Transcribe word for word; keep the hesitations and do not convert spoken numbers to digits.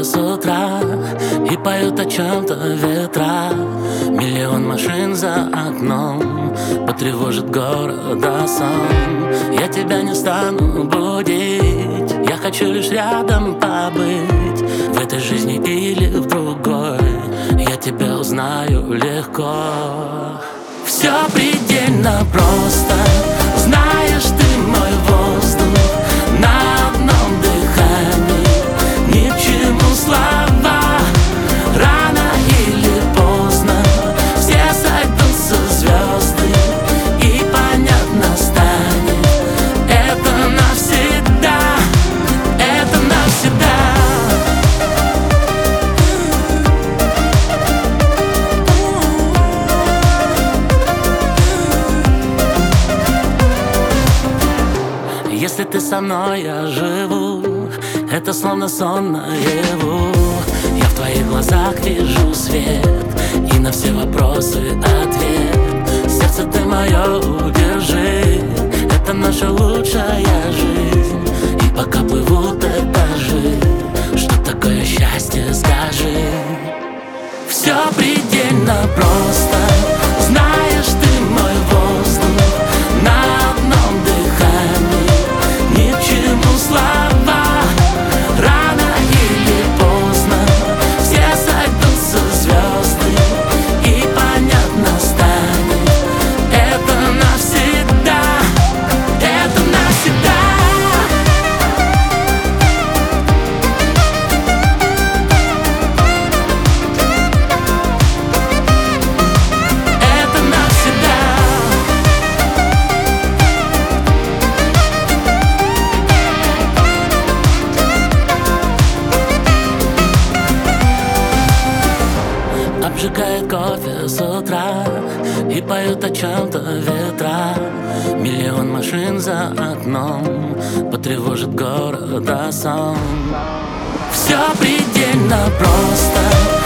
с утра и поют о чем-то ветра. Миллион машин за окном потревожит города сон. Я тебя не стану будить, я хочу лишь рядом побыть. В этой жизни или в другой я тебя узнаю легко. Все предельно просто, знаешь, ты мой воздух на одном дыхании. Ни к чему слова, рано или поздно все сойдутся звезды, и понятно станет: это навсегда, это навсегда. Если ты со мной, я живу, это словно сон наяву. Я в твоих глазах вижу свет, и на все вопросы ответ. Сердце ты мое удержи, это наша лучшая жизнь. И пока плывут этажи, что такое счастье, скажи. Все предельно просто, знаешь, ты мой воздух на одном дыхании. Ни к чему слова, рано или поздно все сойдутся звезды, и понятно станет: это навсегда, это навсегда. Это навсегда. Обжигает кофе с утра и поют о чем-то ветра. Миллион машин за окном потревожит города сон. Все предельно просто.